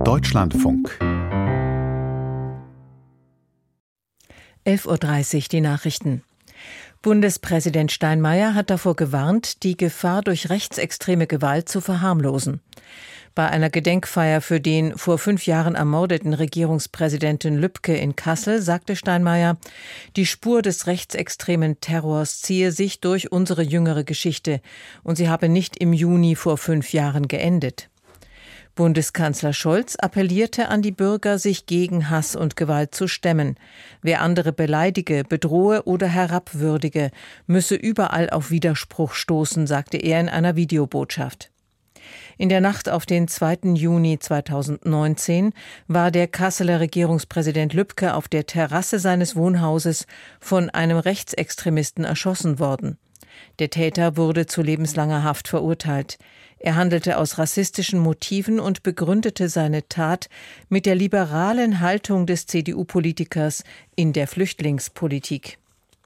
Deutschlandfunk 11:30 Uhr die Nachrichten. Bundespräsident Steinmeier hat davor gewarnt, die Gefahr durch rechtsextreme Gewalt zu verharmlosen. Bei einer Gedenkfeier für den vor 5 Jahren ermordeten Regierungspräsidenten Lübke in Kassel sagte Steinmeier, die Spur des rechtsextremen Terrors ziehe sich durch unsere jüngere Geschichte und sie habe nicht im Juni vor 5 Jahren geendet. Bundeskanzler Scholz appellierte an die Bürger, sich gegen Hass und Gewalt zu stemmen. Wer andere beleidige, bedrohe oder herabwürdige, müsse überall auf Widerspruch stoßen, sagte er in einer Videobotschaft. In der Nacht auf den 2. Juni 2019 war der Kasseler Regierungspräsident Lübke auf der Terrasse seines Wohnhauses von einem Rechtsextremisten erschossen worden. Der Täter wurde zu lebenslanger Haft verurteilt. Er handelte aus rassistischen Motiven und begründete seine Tat mit der liberalen Haltung des CDU-Politikers in der Flüchtlingspolitik.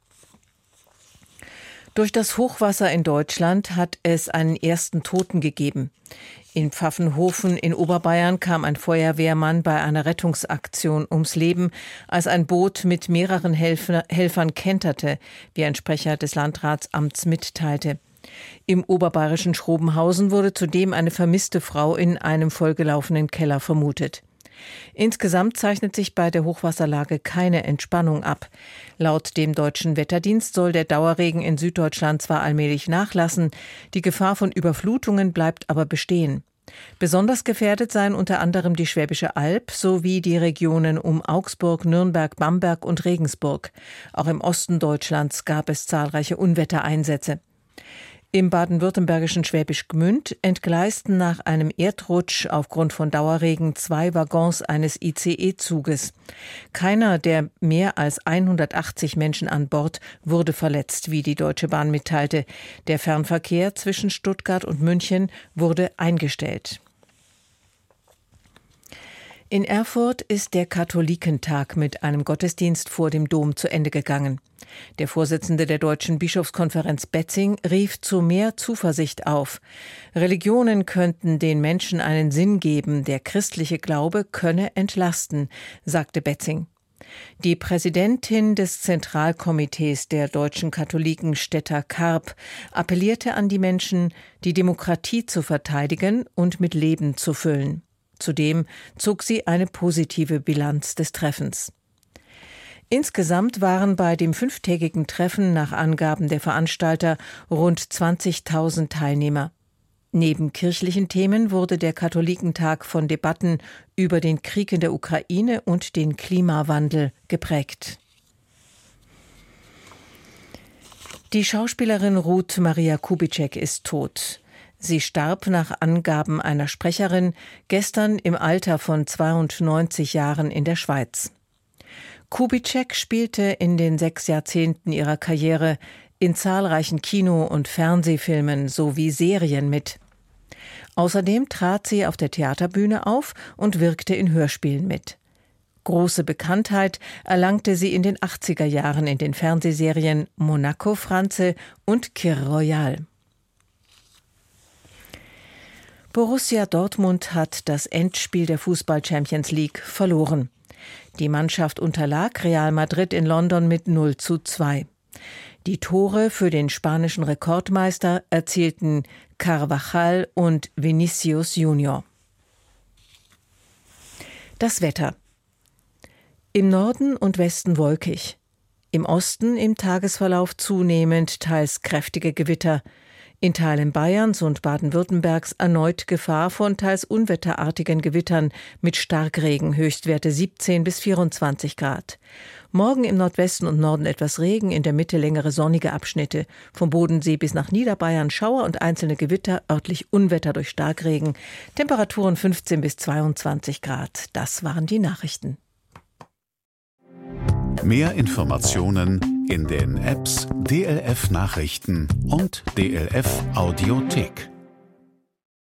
Durch das Hochwasser in Deutschland hat es einen ersten Toten gegeben. In Pfaffenhofen in Oberbayern kam ein Feuerwehrmann bei einer Rettungsaktion ums Leben, als ein Boot mit mehreren Helfern kenterte, wie ein Sprecher des Landratsamts mitteilte. Im oberbayerischen Schrobenhausen wurde zudem eine vermisste Frau in einem vollgelaufenen Keller vermutet. Insgesamt zeichnet sich bei der Hochwasserlage keine Entspannung ab. Laut dem Deutschen Wetterdienst soll der Dauerregen in Süddeutschland zwar allmählich nachlassen, die Gefahr von Überflutungen bleibt aber bestehen. Besonders gefährdet seien unter anderem die Schwäbische Alb sowie die Regionen um Augsburg, Nürnberg, Bamberg und Regensburg. Auch im Osten Deutschlands gab es zahlreiche Unwettereinsätze. Im baden-württembergischen Schwäbisch Gmünd entgleisten nach einem Erdrutsch aufgrund von Dauerregen 2 Waggons eines ICE-Zuges. Keiner der mehr als 180 Menschen an Bord wurde verletzt, wie die Deutsche Bahn mitteilte. Der Fernverkehr zwischen Stuttgart und München wurde eingestellt. In Erfurt ist der Katholikentag mit einem Gottesdienst vor dem Dom zu Ende gegangen. Der Vorsitzende der Deutschen Bischofskonferenz Betzing rief zu mehr Zuversicht auf. Religionen könnten den Menschen einen Sinn geben, der christliche Glaube könne entlasten, sagte Betzing. Die Präsidentin des Zentralkomitees der deutschen Katholiken, Stetta Karp, appellierte an die Menschen, die Demokratie zu verteidigen und mit Leben zu füllen. Zudem zog sie eine positive Bilanz des Treffens. Insgesamt waren bei dem 5-tägigen Treffen nach Angaben der Veranstalter rund 20.000 Teilnehmer. Neben kirchlichen Themen wurde der Katholikentag von Debatten über den Krieg in der Ukraine und den Klimawandel geprägt. Die Schauspielerin Ruth Maria Kubitschek ist tot. Sie starb nach Angaben einer Sprecherin gestern im Alter von 92 Jahren in der Schweiz. Kubitschek spielte in den 6 Jahrzehnten ihrer Karriere in zahlreichen Kino- und Fernsehfilmen sowie Serien mit. Außerdem trat sie auf der Theaterbühne auf und wirkte in Hörspielen mit. Große Bekanntheit erlangte sie in den 80er Jahren in den Fernsehserien Monaco Franze und Kir Royal. Borussia Dortmund hat das Endspiel der Fußball-Champions League verloren. Die Mannschaft unterlag Real Madrid in London mit 0:2. Die Tore für den spanischen Rekordmeister erzielten Carvajal und Vinicius Junior. Das Wetter. Im Norden und Westen wolkig. Im Osten im Tagesverlauf zunehmend teils kräftige Gewitter. In Teilen Bayerns und Baden-Württembergs erneut Gefahr von teils unwetterartigen Gewittern mit Starkregen, Höchstwerte 17 bis 24 Grad. Morgen im Nordwesten und Norden etwas Regen, in der Mitte längere sonnige Abschnitte. Vom Bodensee bis nach Niederbayern Schauer und einzelne Gewitter, örtlich Unwetter durch Starkregen. Temperaturen 15 bis 22 Grad. Das waren die Nachrichten. Mehr Informationen in den Apps DLF Nachrichten und DLF Audiothek.